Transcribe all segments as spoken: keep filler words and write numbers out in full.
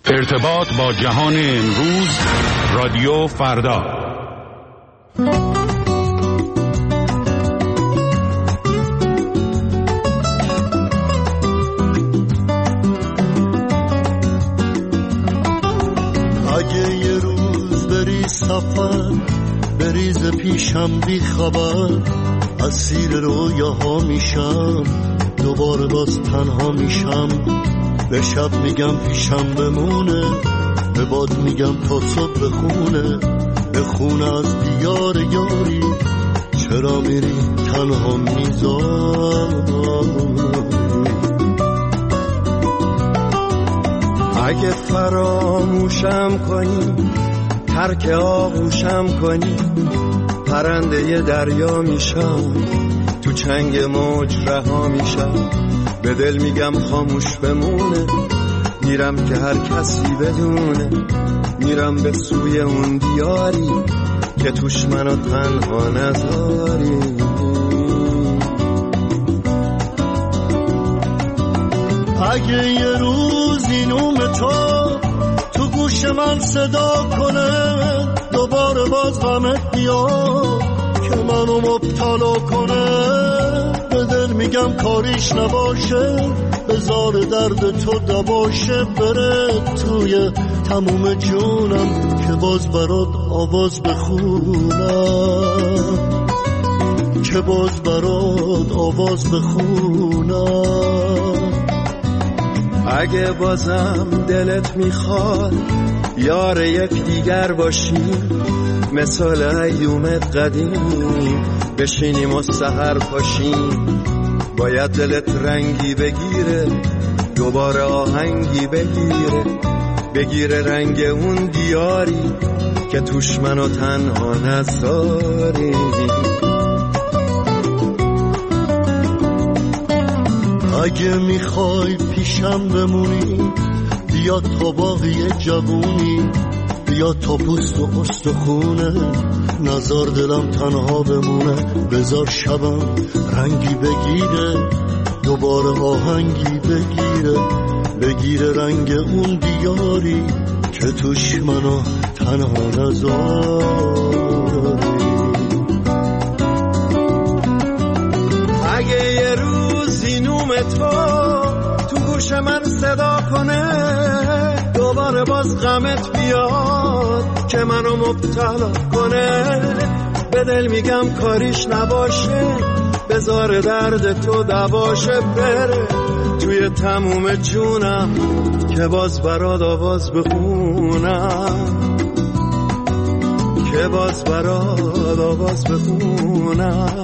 ارتباط با جهان امروز، رادیو فردا. اگه یه روز بری سفر، بریز پیشم بی خبر، اسیر رویاها میشم، دوباره باز تنها میشم. به شب میگم پیشم بمونه، به باد میگم تا صبح بخونه، بخونه از دیار یاری، چرا میری تنها میذاری. اگه فراموشم کنی، ترک آغوشم کنی، پرنده دریا میشم، تو چنگ موج رها میشم. به دل میگم خاموش بمونه، میرم که هر کسی بدونه، میرم به سوی اون دیاری که توش منو تنها نذاری. اگه یه روز این اوم تو تو گوش من صدا کنه، دوباره باز غمت بیاد که منو مبتلا کنه، به دل میگم کاریش نباشه، بذار درد تو دباشه، بره توی تموم جونم که باز برات آواز بخونم، که باز برات آواز بخونم. اگه بازم دلت میخواد یار یک دیگر باشیم، مثال ایومت قدیم بشینیم و سحر پاشیم. باید دلت رنگی بگیره، دوباره آهنگی بگیره، بگیره رنگ اون دیاری که توش منو تنها نذاری. اگه میخوای پیشم بمونی، بیا تا باقی جوونی، بیا تا پوست و استخونه، نزار دلم تنها بمونه، بذار شبم رنگی بگیره، دوباره آهنگی بگیره، بگیره رنگ اون دیاری که توش منو تنها نذاری. اگه یه روز این نوم تو تو گوش من صدا کنه، دوباره باز غمت بیاد که منو مبتلا کنه، به دل میگم کاریش نباشه، بذار درد تو دباشه، بره توی تموم جونم که باز برات آواز بخونم، که باز برات آواز بخونم.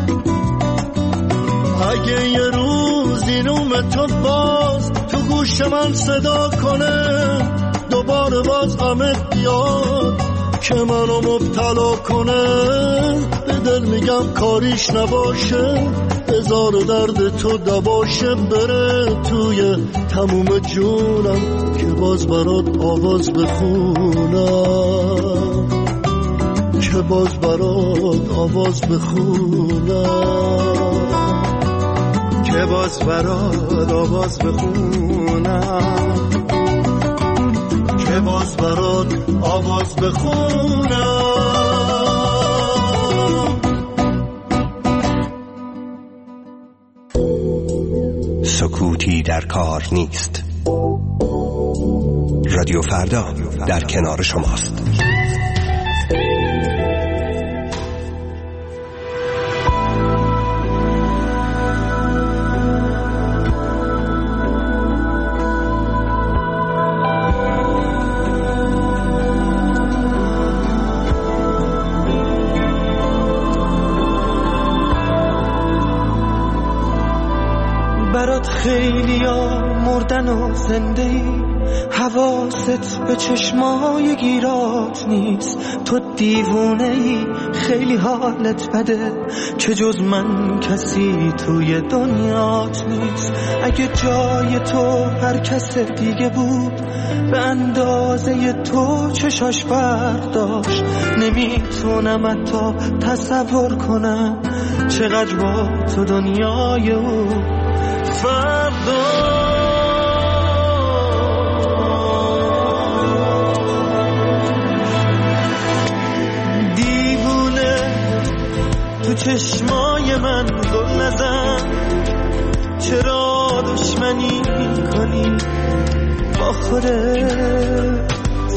اگه یه روز این اوم تو باز تو گوش من صدا کنه، دوباره باز غمت بیاد که منو مبتلا کنه، به دل میگم کاریش نباشه، بذار درد تو دباشه، بره توی تموم جونم که باز برات آواز بخونم، که باز برات آواز بخونم، که باز برات آواز بخونم، که باز برات آواز بخونم. سکوتی در کار نیست. رادیو فردا در کنار شماست. برات خیلی ها مردن و زنده ای، حواست به چشمای گیرات نیست. تو دیوونه ای، خیلی حالت بده که جز من کسی توی دنیات نیست. اگه جای تو هر کس دیگه بود، به اندازه تو چشاش فرق داشت. نمیتونم حتی تصور کنم چقدر با تو دنیای او فرق داشت. چشمای من گل نزن، چرا دشمنی میکنی با خودت؟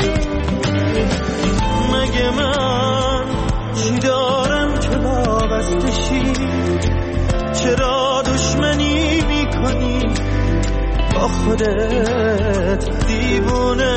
مگه من چی دارم که وابسته شی؟ چرا دشمنی میکنی با خودت دیوونه؟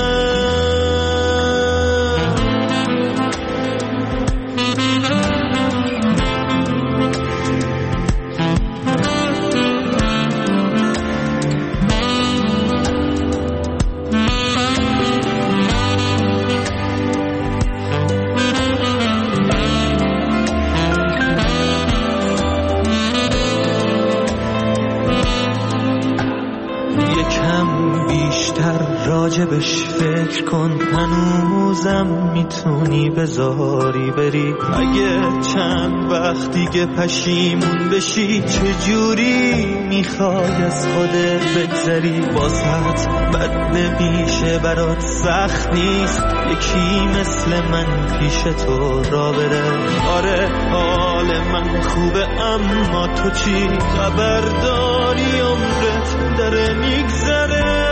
راجبش فکر کن، هنوزم میتونی بذاری بری. اگه چند وقت دیگه پشیمون بشی، چجوری میخوای از خودت بگذری؟ باست بد نمیشه برات، سخت نیست یکی مثل من پیش تو را بره. آره حال من خوبه، اما تو چی خبر داری؟ عمرت داره میگذره.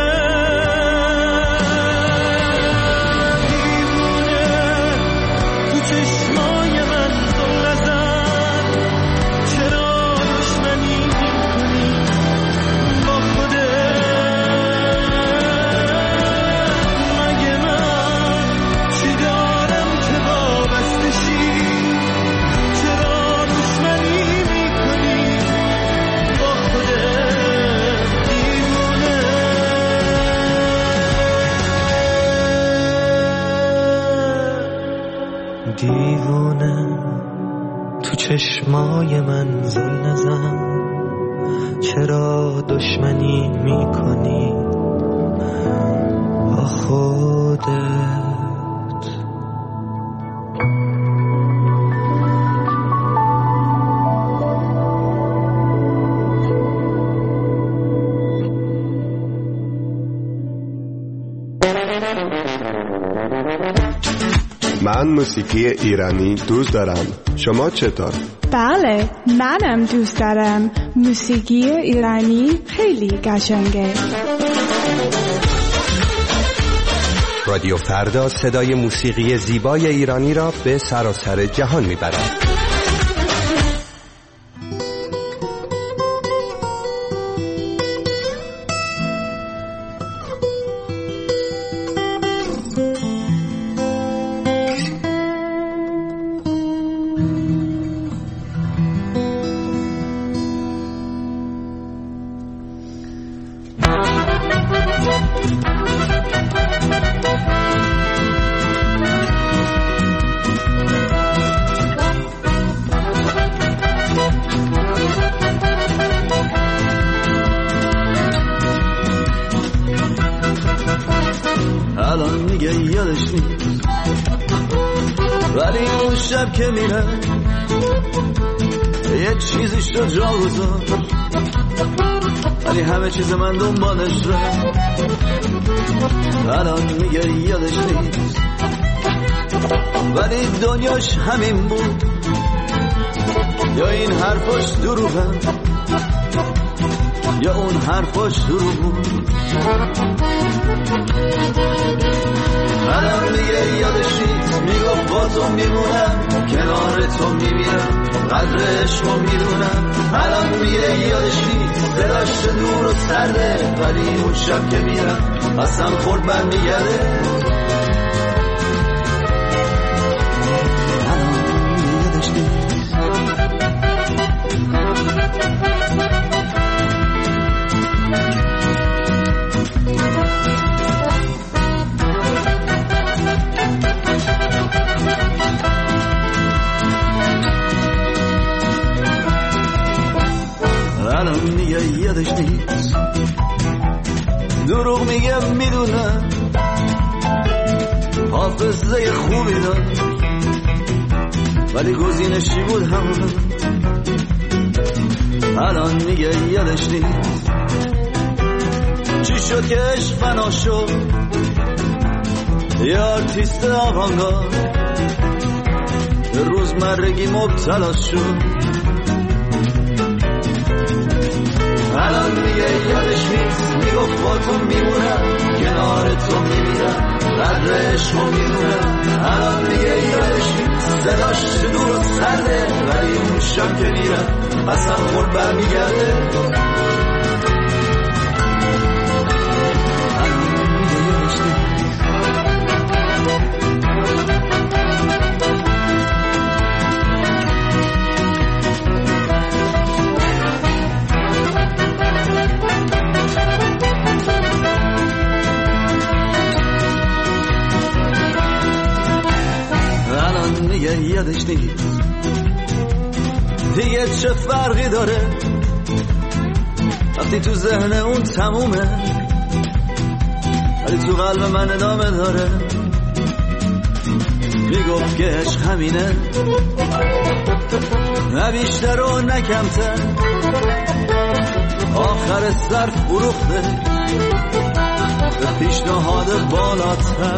دیوونه تو چشمای من زل نزن، چرا دشمنی میکنی با خودت؟ من موسیقی ایرانی دوست دارم. شما چطور؟ بله، منم دوست دارم. موسیقی ایرانی خیلی قشنگه. رادیو فردا صدای موسیقی زیبای ایرانی را به سراسر جهان میبرد. الان دیگه یادش نیست، ولی اون شب که میره یه چیزی شد جا گذاشت، ولی همه چیز من دنبالش رفت. الان میگه یادش نیست، ولی دنیاش همین بود، یا این حرفاش دروغه یا اون حرفاش دروغ بود. الان دیگه یادش نیست، میگفت با تو میمونم، کنار تو میمیرم، قدر عشقو میدونم. الان میگه یادش نیست، دلش دور و سرده، ولی اون شب که میرم قسم خورد برمیگرده. الان یادش نیست. الان میگه یادش نیست، دروغ میگه میدونم، حافظه خوبی داشت ولی گزینشی بود همون. الان میگه یادش نیست، چی شد که عشق فنا شد، یه آرتیست آوانگارد به روزمرگی مبتلا شد. الان دیگه یادش نیست، میگفت با تو میمونم، کنار تو میمیرم، قدر عشقو میدونم. الان دیگه یادش نیست، صداش دور و سرده، ولی اون شب که میرم قسم خورد برمیگرده. یادش نیست دیگه چه فرقی داره وقتی تو ذهن اون تمومه، ولی تو قلب من ادامه داره. میگفت که عشق همینه، نه بیشتر و نه کمتر، آخر سر فروخته به پیشنهاد بالاتر.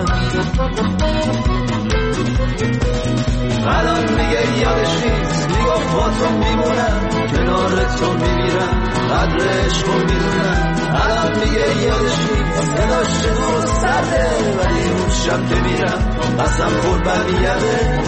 الان دیگه یادش نیست، میگفت با تو میمونم، کنار تو میمیرم، قدر عشقو میدونم. الان دیگه یادش نیست، صداش دور و سرده، ولی اون شب که میرم قسم خورد برمیگرده.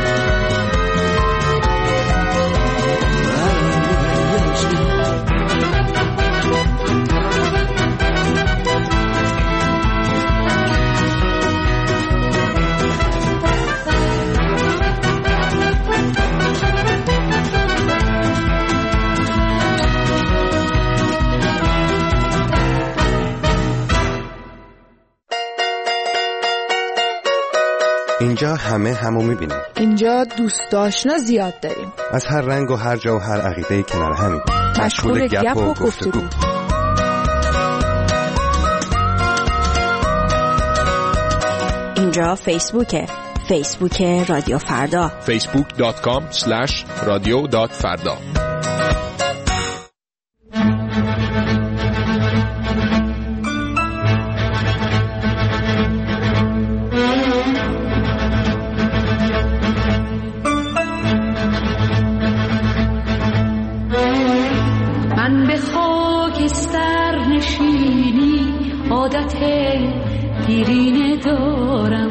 اینجا همه همو میبینیم. اینجا دوست آشنا زیاد داریم، از هر رنگ و هر جا و هر عقیده کنار همیم، مشغول گپ و گفتگو. اینجا فیسبوکه، فیسبوک رادیو فردا، فیسبوک دات کام اسلش رادیو دات فردا. دیرینه دارم،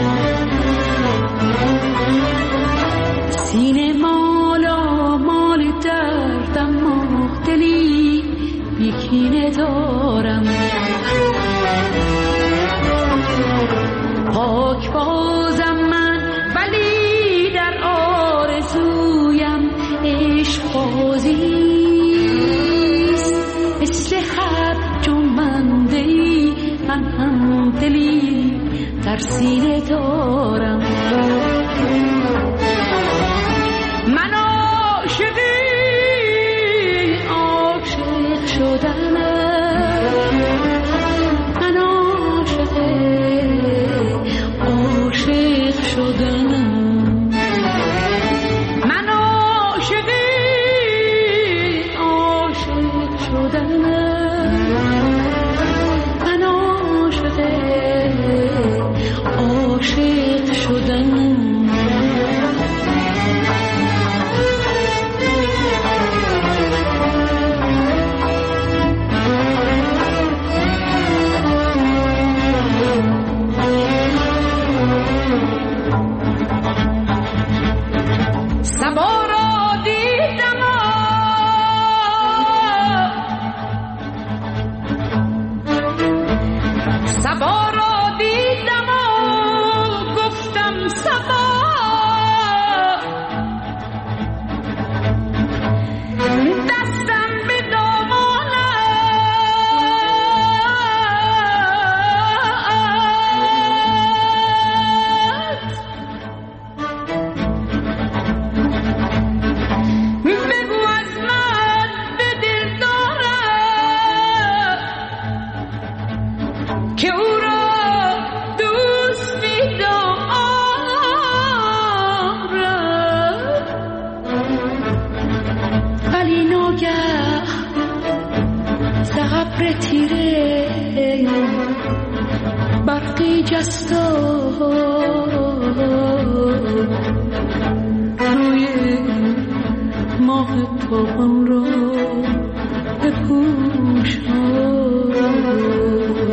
سینه مالا مال دردم، ما دلی بیکینه دارم. پاک بازم من ولی در آرزویم عشق بازیست، مثل هر جنبنده‌ای من هم دلی در سینه دارم. من عاشقی عاشق شدنم، من عاشق عاشق شدنم، من عاشقی عاشق شدنم، من عاشق عاشق شدنم. سبا را دیدم سبا را دیدم و گفتم سبا، دستم به دامانت بگو از من به دل دارم که او را دوست می‌دارم، ولی ناگه ز ابر تیره برقی جست و ماه تابان را بپوشانی.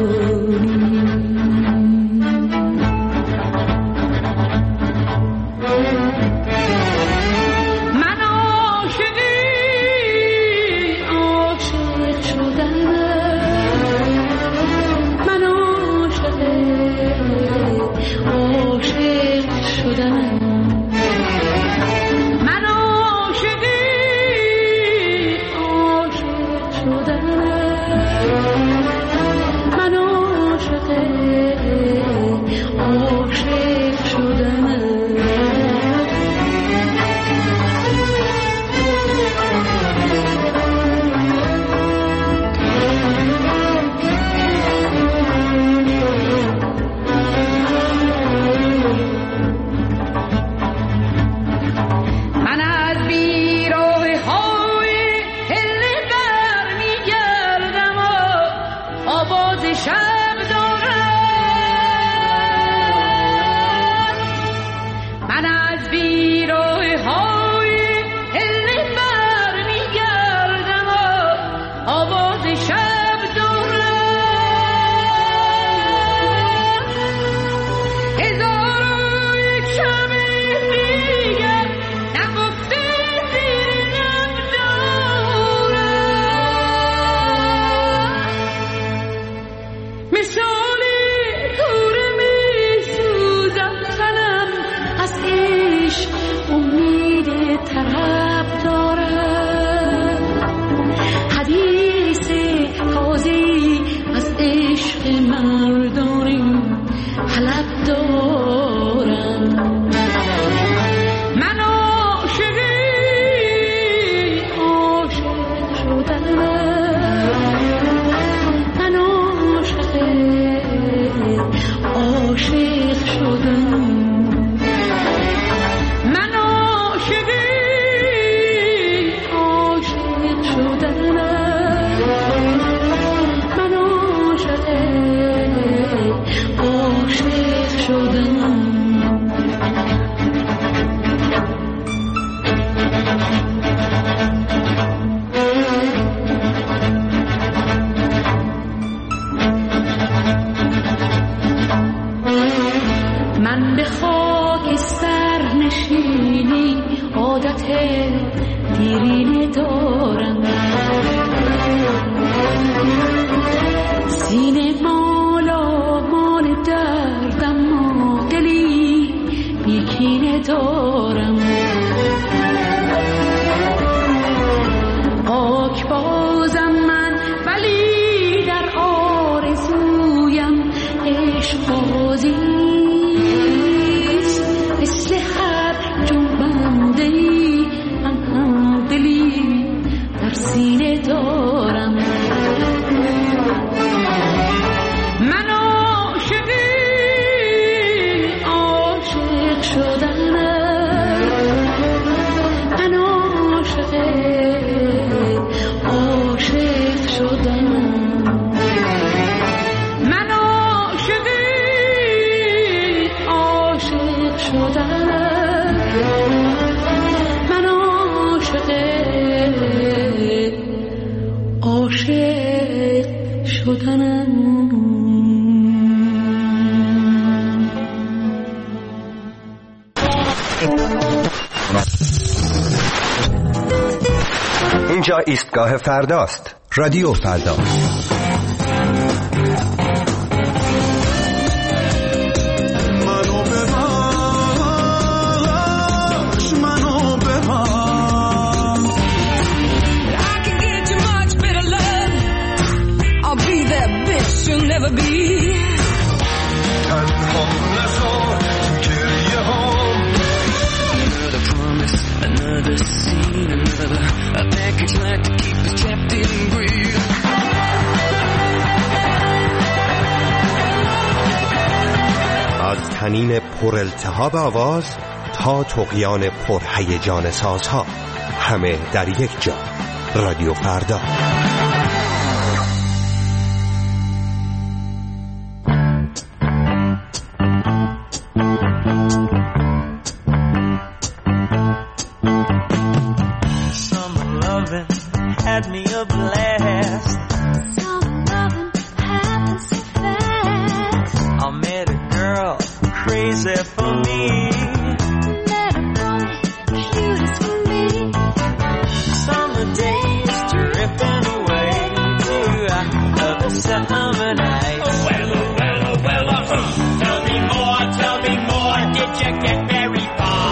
اینجا ایستگاه فرداست. رادیو فردا. از تنین پر التهاب آواز تا طغیان پر هیجان سازها، همه در یک جا. رادیو فردا. except for me. Cutest for me. Summer days dripping away to other summer nights. Oh, well, oh, well, oh, well, oh. Tell me more, tell me more. Did you get very far?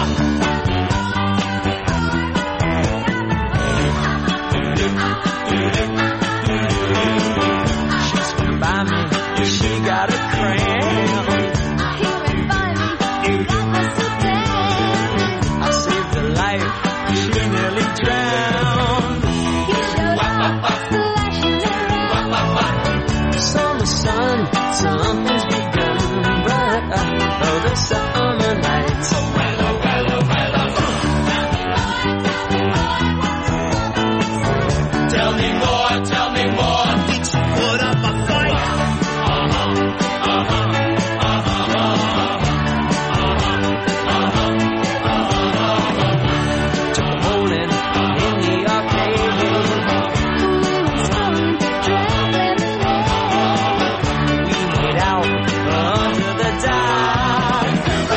She swam by me, she got a cramp. He went by me, that was so damn. I saved her life, she nearly drowned. He showed up, splashing around. Summer sun, something's begun, but uh, oh, the summer nights. Oh, well, oh, well, oh, well, oh. Tell me more, tell me more. Did you put up a fight? Uh-huh, uh-huh, uh-huh, uh-huh, uh-huh, uh-huh. Took a bowling in the arcade. The moon was falling, traveling away. We made out under the dark.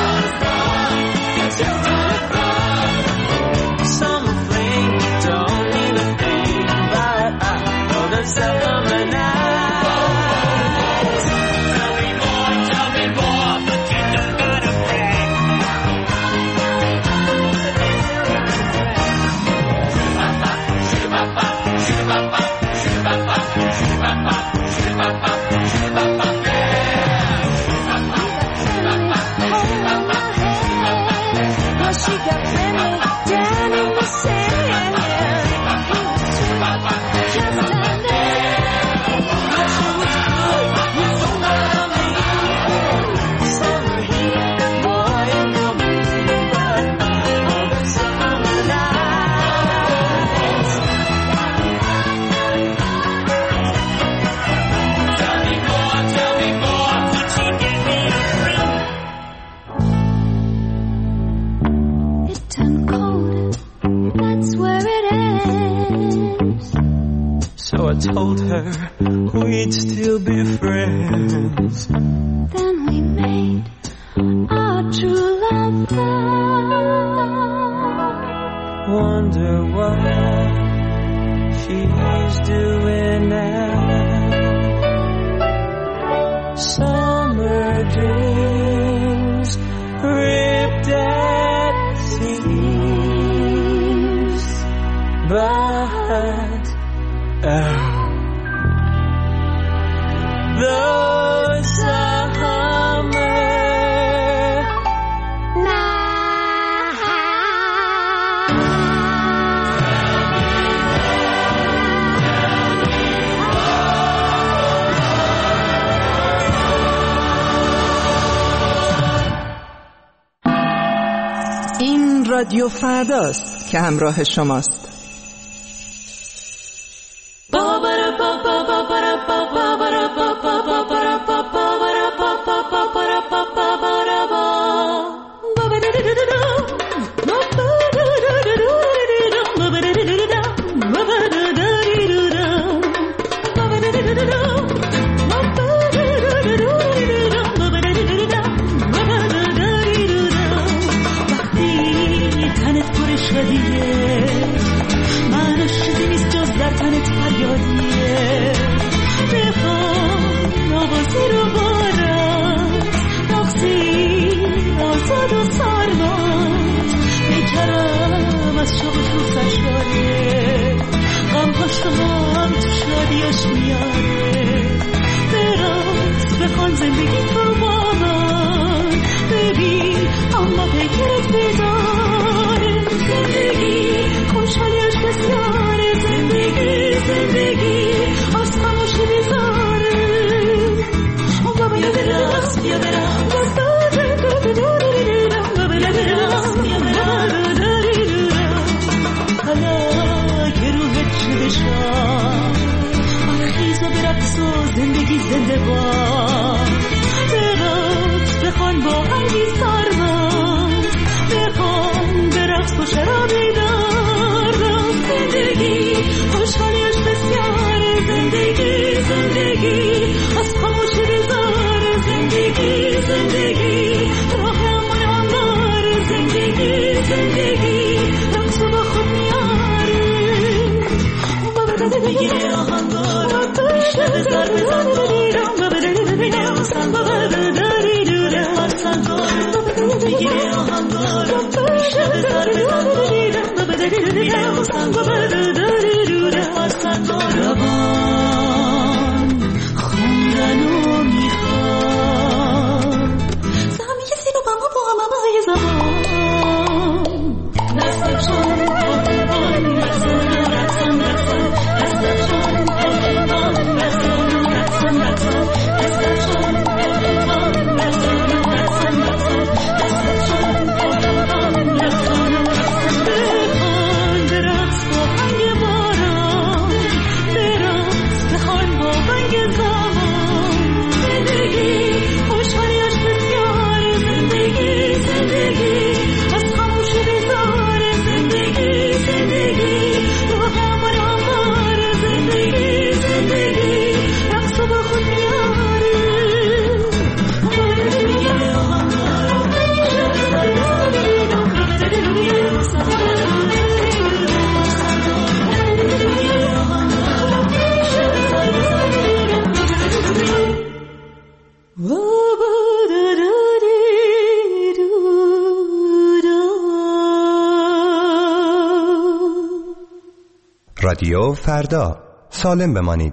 Summer fling don't mean a thing, but I know the summer nights. Tell me more, tell me more, but you don't gotta brag. Well, she got Benny down in the sand. He was sweet, just a man. Well, she was good, you know what I mean. Summer heat, boy, it don't mean but all the summer nights. Tell me more, tell me more, but she gave me a ring. It turned cold, that's where it ends. So I told her we'd still be friends. Then we made our true love vow. Wonder what she's doing now. Summer dreams ripped at seams, but oh, the summer این رادیو فرداست که همراه شماست. زندگی از خاموشی بیزار زندگی زندگی راه رادیو فردا، سالم بمانید.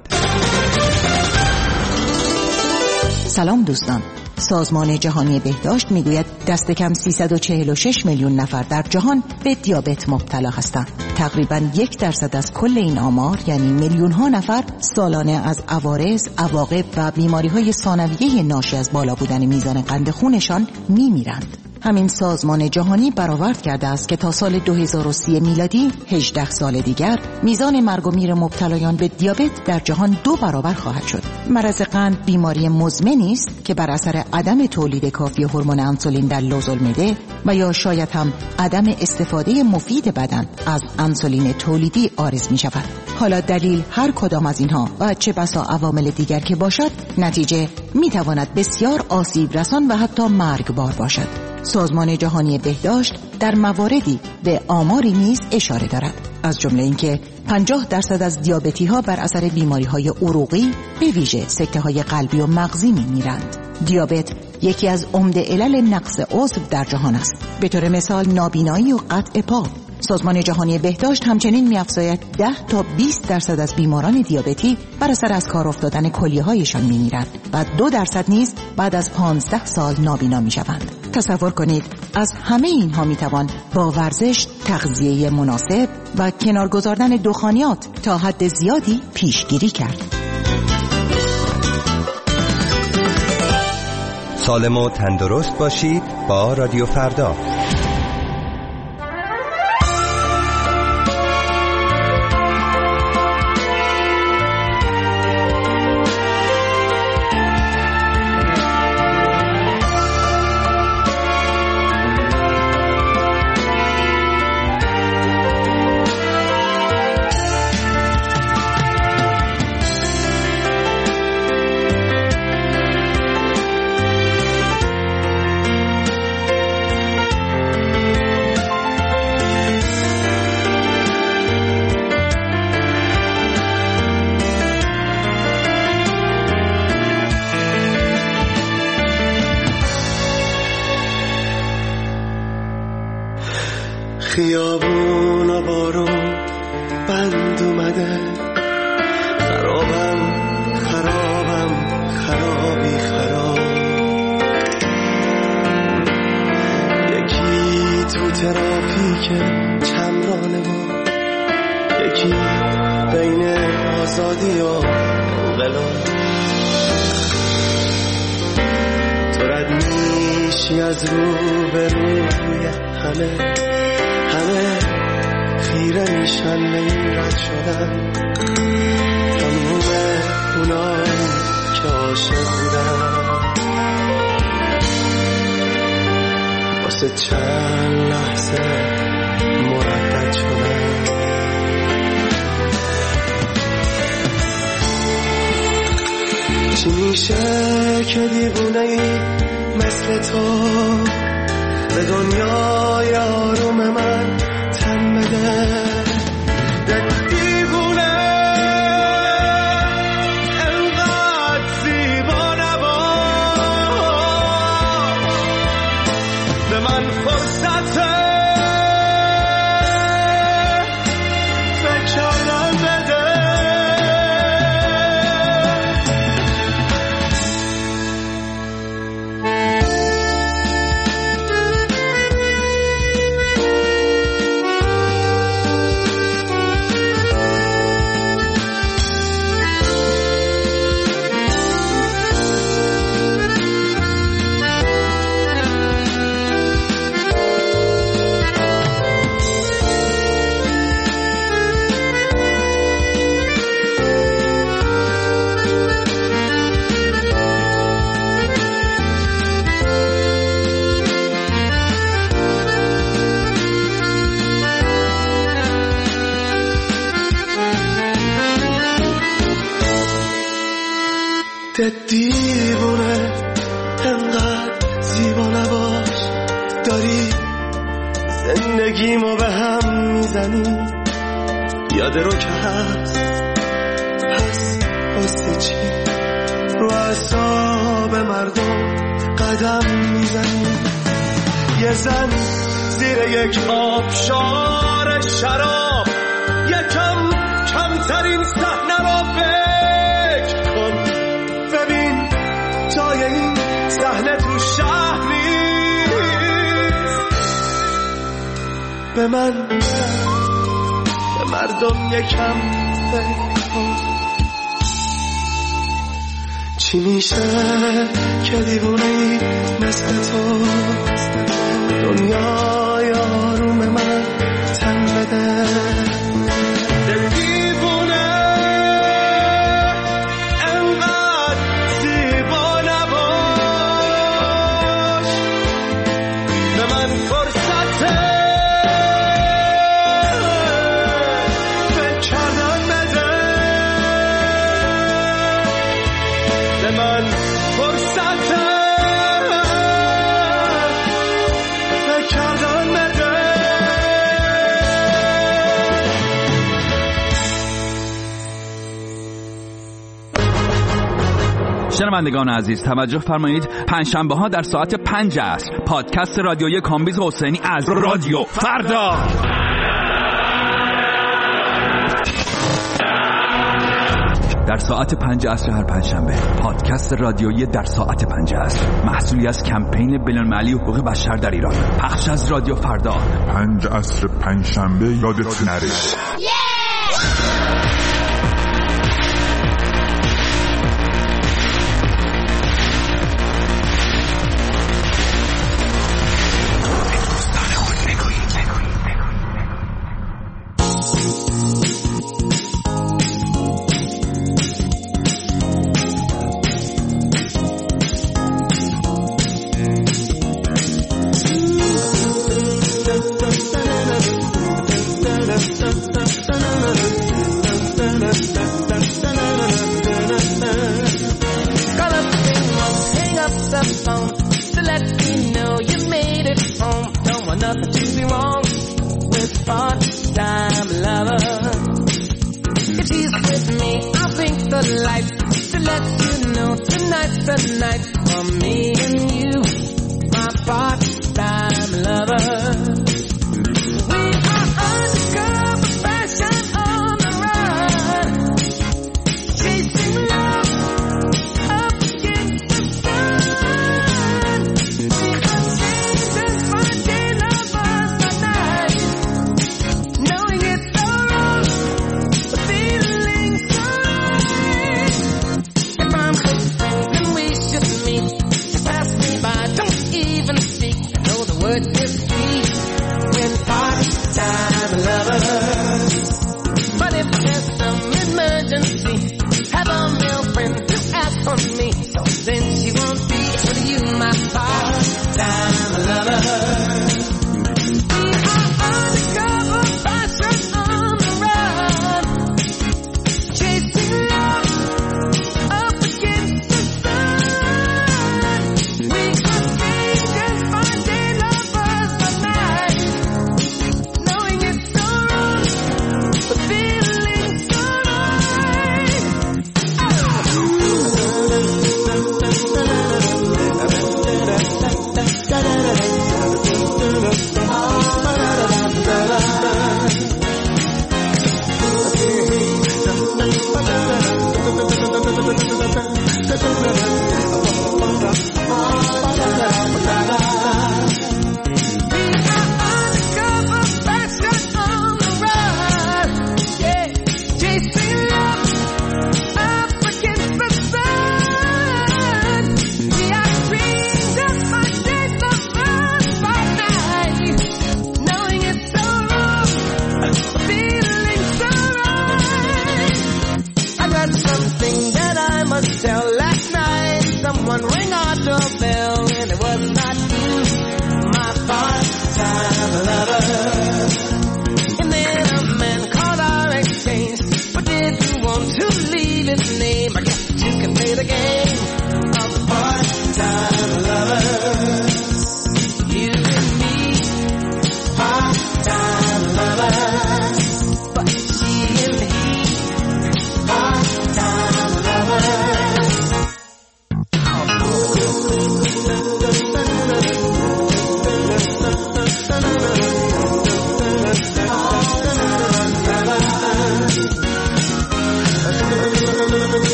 سلام دوستان. سازمان جهانی بهداشت میگوید دست کم سیصد و چهل و شش میلیون نفر در جهان به دیابت مبتلا هستند. تقریباً یک درصد از کل این آمار، یعنی میلیون ها نفر، سالانه از عوارض، عواقب و بیماری های ثانویه ناشی از بالا بودن میزان قند خونشان میمیرند. همین سازمان جهانی برآورد کرده است که تا سال دو هزار و سی میلادی، هجده سال دیگر، میزان مرگ و میر مبتلایان به دیابت در جهان دو برابر خواهد شد. مرض قند بیماری مزمنی است که بر اثر عدم تولید کافی هورمون انسولین در لوزالمعده و یا شاید هم عدم استفاده مفید بدن از انسولین تولیدی عارض می شود. حالا دلیل هر کدام از اینها و چه بسا عوامل دیگر که باشد، نتیجه می تواند بسیار آسیب رسان و حتی مرگبار باشد. سازمان جهانی بهداشت در مواردی به آماری نیز اشاره دارد، از جمله اینکه پنجاه درصد از دیابتی ها بر اثر بیماری های عروقی، به ویژه سکته های قلبی و مغزی میمیرند. دیابت یکی از عمده علل نقص عضو در جهان است، به طور مثال نابینایی و قطع پا. سازمان جهانی بهداشت همچنین می‌افزاید ده تا بیست درصد از بیماران دیابتی بر اثر از کار افتادن کلیه‌هایشان می‌میرند و دو درصد نیز بعد از پانزده سال نابینا می‌شوند. تصور کنید از همه اینها می‌توان با ورزش، تغذیه مناسب و کنار گذاردن دخانیات تا حد زیادی پیشگیری کرد. سالم و تندرست باشید با رادیو فردا. خیابون و بارون بند اومده، خرابم خرابم خرابی خراب. یکی تو ترافیک چمرانه و یکی بین آزادی و انقلاب. تو رد میشی از رو به روی همه، همه خیره میشن به این رد شدن. تموم اونایی که عاشق بودن واسه چند لحظه مردد شدن. چی میشه که دیوونه ای مثل تو به دنیای آروم من تن بده؟ دیوونه انقدر زیبا نباش، به من فرصت فکر کردن بده. دیوونه انقدر زیبا نباش، داری زندگیمو به هم میزنی. یاد رو که هست، پس واسه چی رو اعصاب به مردم قدم میزنی. یه زن زیر یک آبشار شراب یکم کمترین صحنه را فکر کن. ببین جای این صحنه تو شهر نیست. به من به مردم یکم فکر کن. چی میشه که دیوونه‌ای مثل تو دنیای آروم من تن بده. دیوونه انقدر زیبا نباش. به من فرصت فکر کردن بده. به من فرصت فکر کردن بده. شنوندگان عزیز توجه فرمایید. پنجشنبه ها در ساعت پنج عصر پادکست رادیویی کامبیز حسینی از رادیو فردا. در ساعت پنج عصر هر پنجشنبه پادکست رادیویی در ساعت پنج عصر محصولی از کمپین بین‌المللی حقوق بشر در ایران. پخش از رادیو فردا. پنج عصر پنجشنبه یادت نره. Word is free.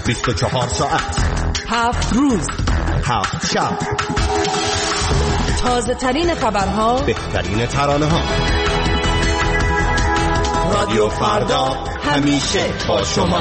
بیست و چهار ساعت، هفت روز، هفت شب، تازه ترین خبرها، بهترین ترانه ها. رادیو فردا همیشه با شما.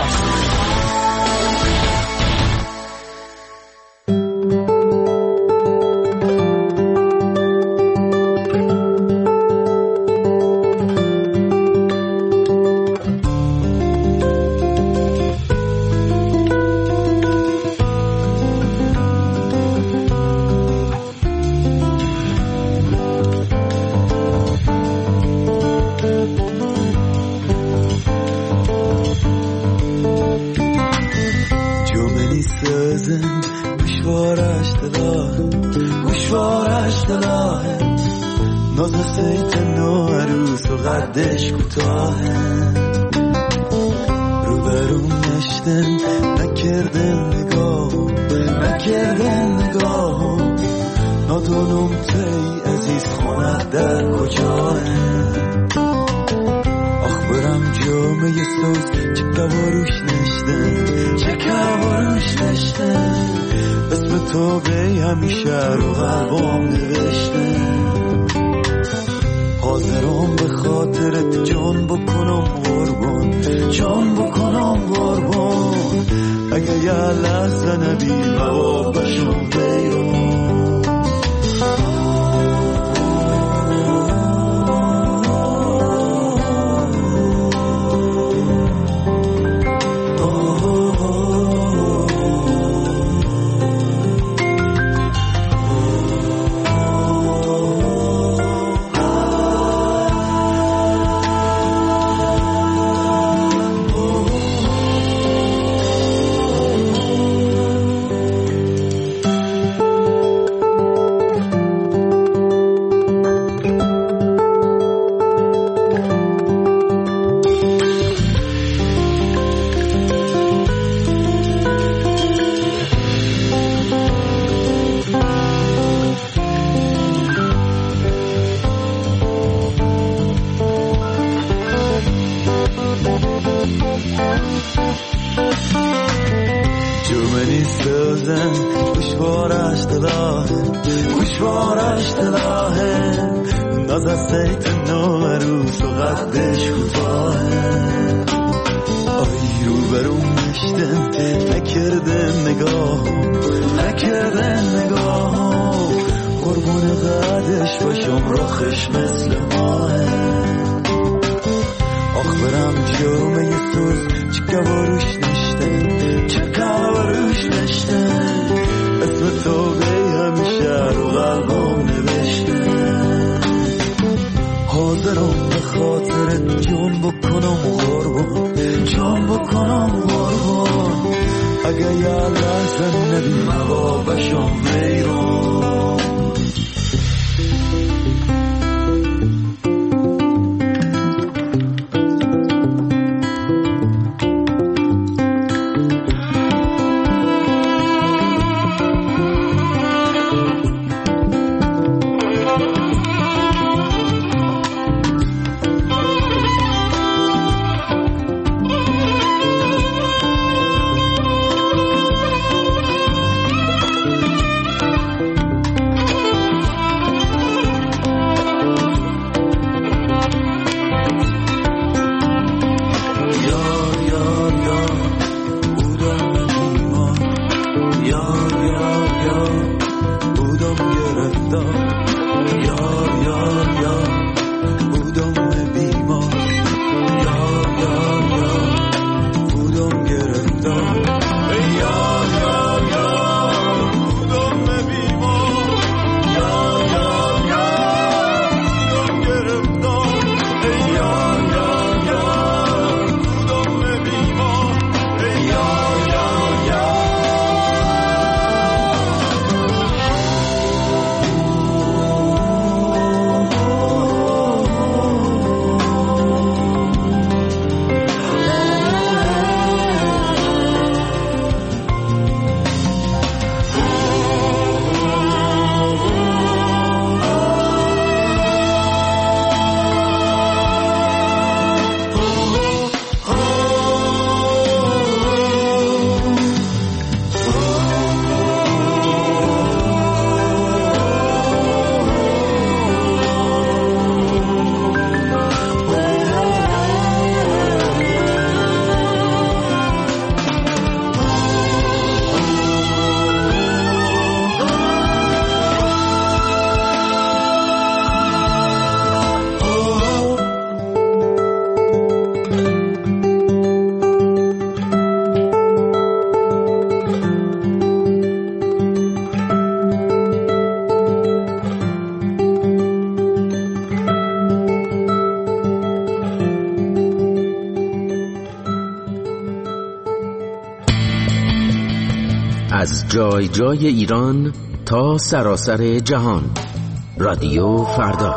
از جای جای ایران تا سراسر جهان. رادیو فردا.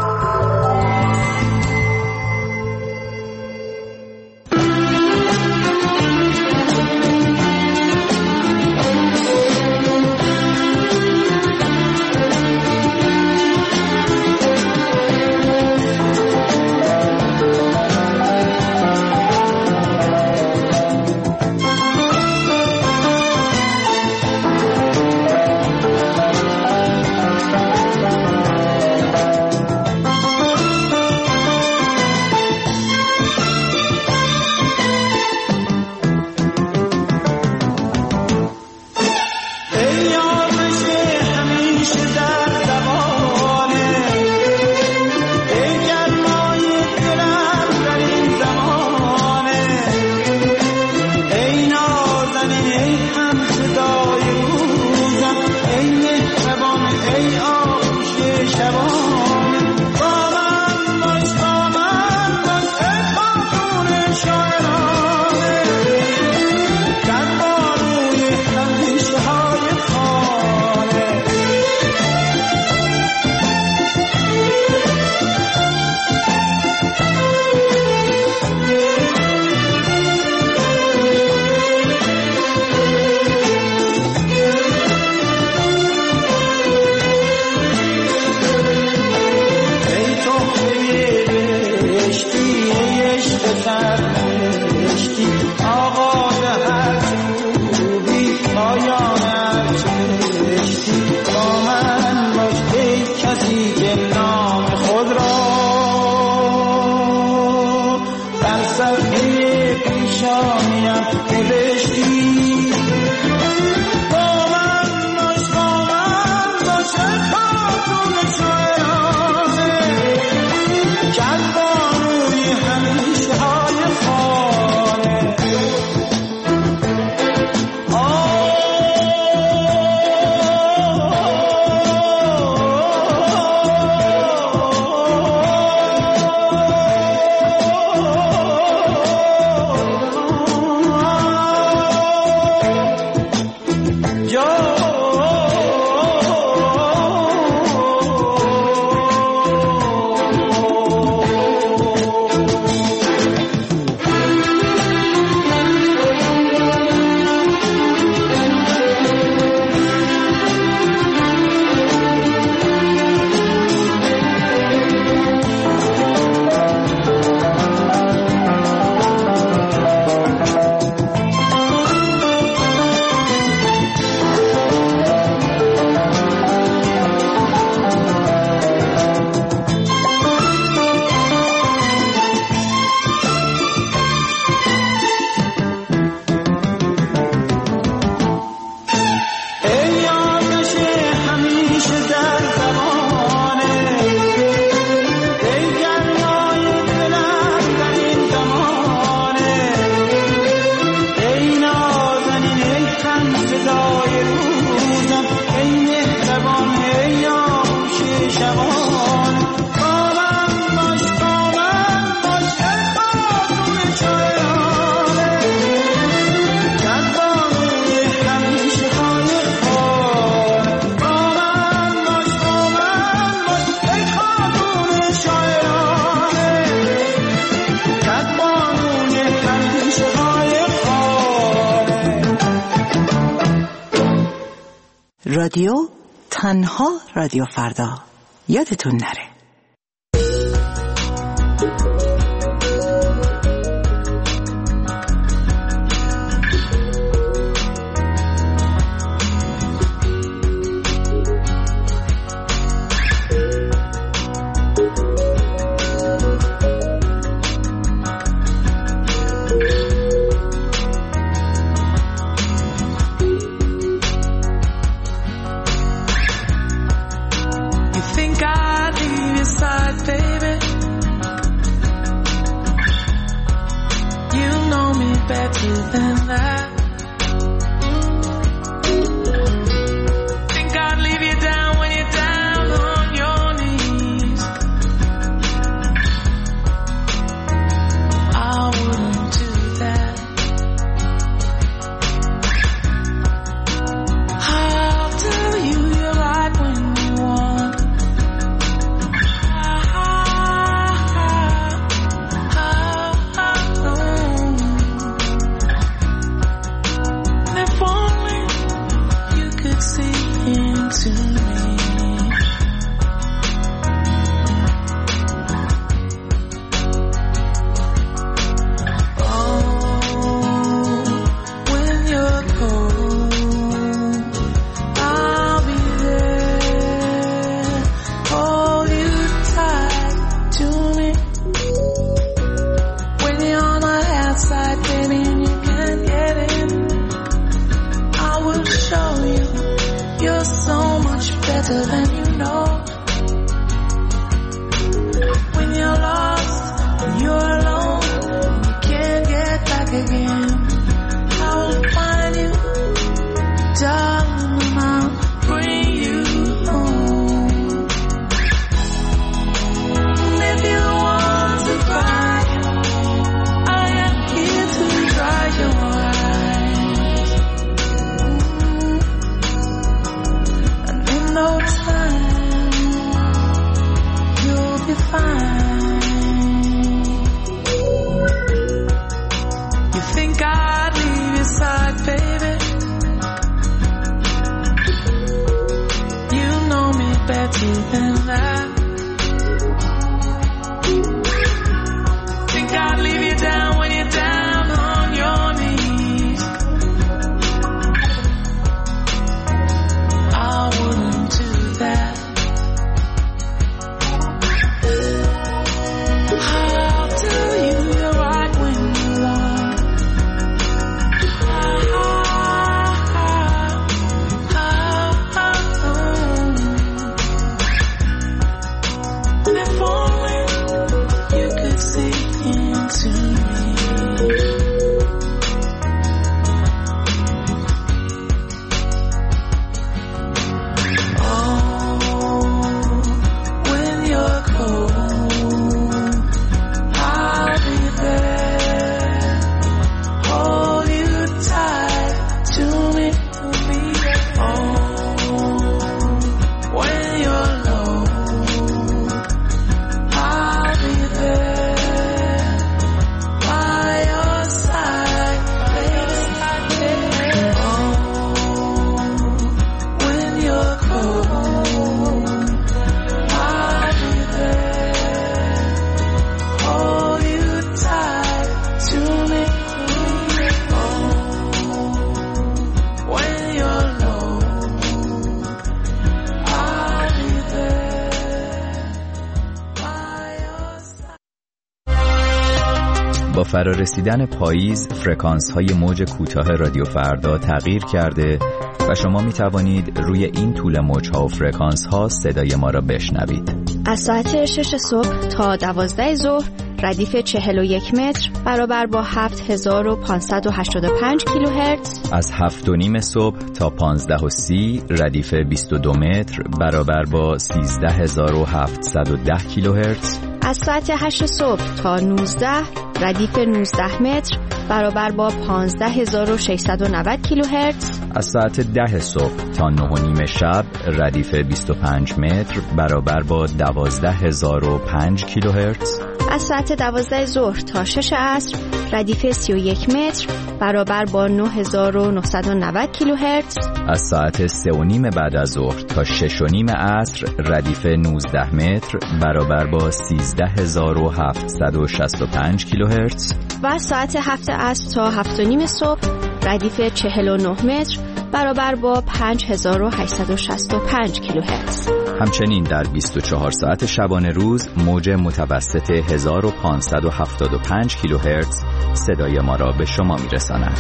رادیو تنها رادیو فردا، یادتون نره. Think I need you're so much better than you know. When you're lost, when you're alone, you can't get back again. I will find you, darling, I'll bring you home. And if you want to cry, I am here to dry your eyes. And in no time, you'll be fine. You think I'd leave your side, baby? You know me better than that. Think I'd leave you down when you're down on your knees? I wouldn't do that. I'll tell you you're right when you're wrong. If only you could see into me. Oh, when you're cold, I'll be there. Hold you tight to me. Oh, when you're low, I'll be there by your side, baby. Oh, when you're cold, I'll be there. Hold you tight to me. Oh, when you're low, I'll be there by your side. با فرارسیدن پاییز فرکانس های موج کوتاه رادیو فردا تغییر کرده و شما می توانید روی این طول موج ها و فرکانس ها صدای ما را بشنوید. از ساعت شش صبح تا دوازده ظهر ردیف چهل و یک متر برابر با هفت هزار و پانصد و هشتاد و پنج کیلوهرتز. از هفت و نیم صبح تا پانزده و سی ردیف بیست و دو متر برابر با سیزده هزار و هفتصد و ده کیلوهرتز. از ساعت هشت صبح تا نوزده ردیف نوزده متر برابر با پانزده هزار و ششصد و نود کیلوهرتز. از ساعت ده صبح تا نه و نیم شب ردیف بیست و پنج متر برابر با دوازده هزار و پنج کیلوهرتز. از ساعت دوازده ظهر تا شش عصر ردیف سی و یک متر برابر با نه هزار و نهصد و نود کیلوهرتز. از ساعت سه و نیم بعد از ظهر تا شش و نیم عصر ردیف نوزده متر برابر با سیزده هزار و هفتصد و شصت و پنج کیلوهرتز. و از ساعت هفت عصر تا هفت و نیم صبح ردیف چهل و نه متر برابر با پنج هزار و هشتصد و شصت و پنج کیلوهرتز. همچنین در بیست و چهار ساعت شبانه روز موج متوسط هزار و پانصد و هفتاد و پنج کیلوهرتز صدای ما را به شما میرساند.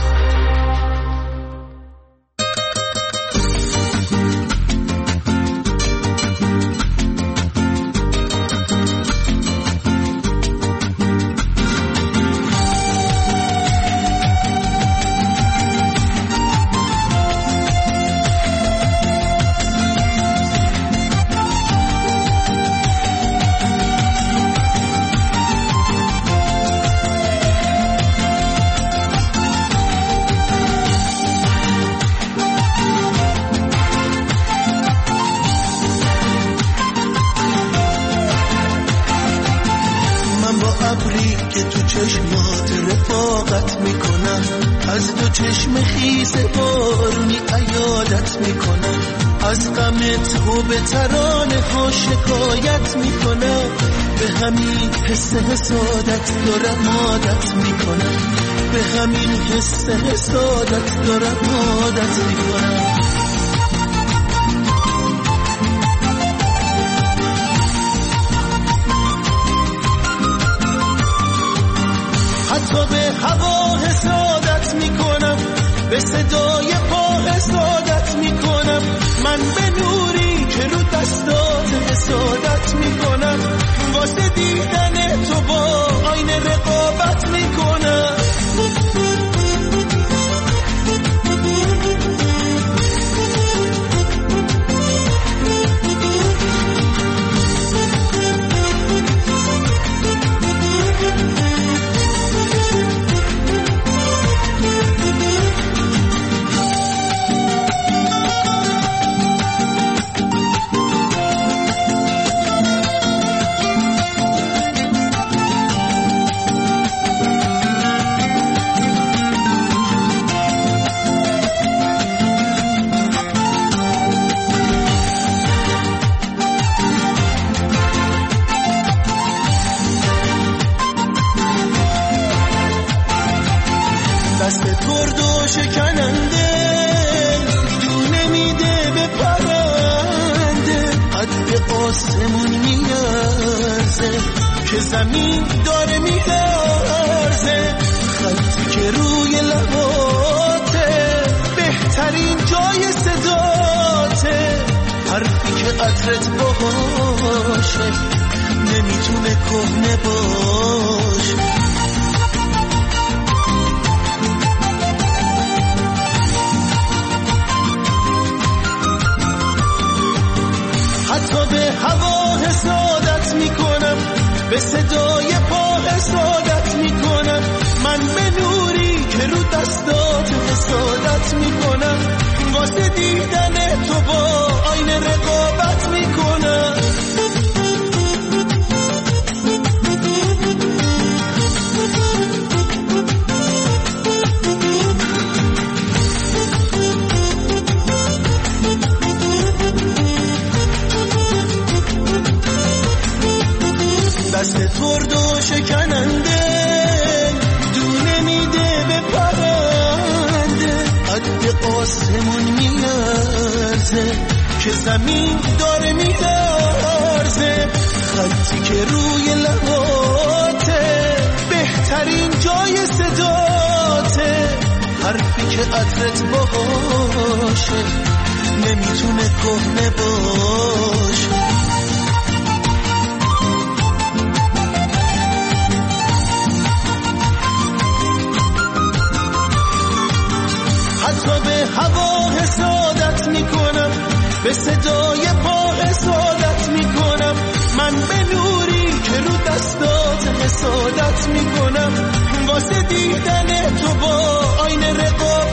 چشمات رفاقت میکنم، از دو چشم خیس بارونی عیادت میکنم، از غمت و به ترانه ها شکایت میکنم، به همین حس حسادت دارم عادت میکنم، به همین حس حسادت دارم عادت میکنم. حتی به هوا حسادت میکنم، به صدای پا حسادت میکنم، من زمین داره میلرزه، خطی که روی لباته بهترین جای صداته، حرفی که عطرت باشه نمیتونه کهنه باشه. حتی به هوا حسادت میکنم، به صدای پا حسادت میکنم، من به نوری که رو دستات حسادت میکنم، واسه دیدن تو با آینه رقابت میکنم. دست ترد و شکننده دونه میده به پرنده، قد آسمون میلرزه که زمین داره میلرزه، خطی که روی لباته بهترین جای صداته، حرفی که عطرت باشه نمیتونه کهنه باشه. حتی به هوا حسادت میکنم، به صدای پا حسادت میکنم، من به نوری که رو دستات حسادت میکنم، واسه دیدن تو با آینه رقابت